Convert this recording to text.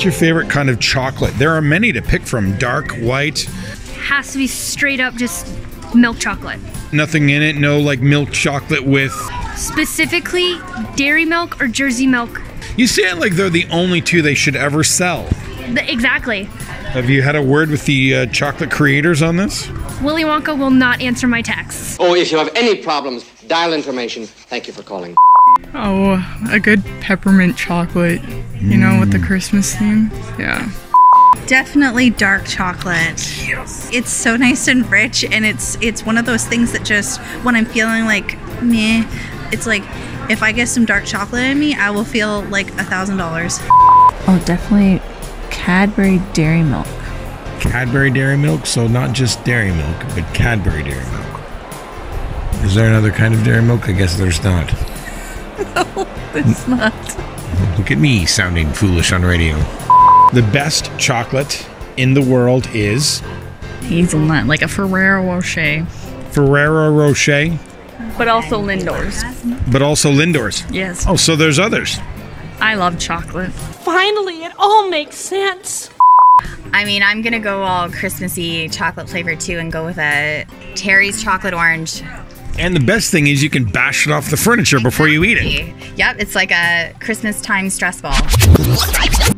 your favorite kind of chocolate? There are many to pick from. Dark, white, Has to be straight up just milk chocolate. nothing in it, no like milk chocolate with... Specifically, dairy milk or Jersey milk. You say it like they're the only two they should ever sell. Exactly. Have you had a word with the chocolate creators on this? Willy Wonka will not answer my texts. Oh, if you have any problems, dial information. Thank you for calling. Oh, a good peppermint chocolate, you know, with the Christmas theme. Yeah. Definitely dark chocolate. Yes. It's so nice and rich, and it's one of those things that just, when I'm feeling like meh, it's like, if I get some dark chocolate in me, I will feel like $1,000. Oh, definitely Cadbury Dairy Milk. Cadbury Dairy Milk, so not just dairy milk, but Cadbury Dairy Milk. Is there another kind of dairy milk? I guess there's not. No, it's not. Look at me sounding foolish on radio. The best chocolate in the world is Hazelnut, like a Ferrero Rocher. Ferrero Rocher, But also Lindor's. but also Lindor's. Yes. Oh, so there's others. I love chocolate. Finally, it all makes sense. I mean, I'm gonna go all Christmassy chocolate flavored too and go with a Terry's chocolate orange. And the best thing is you can bash it off the furniture before you eat it. Yep, it's like a Christmas time stress ball.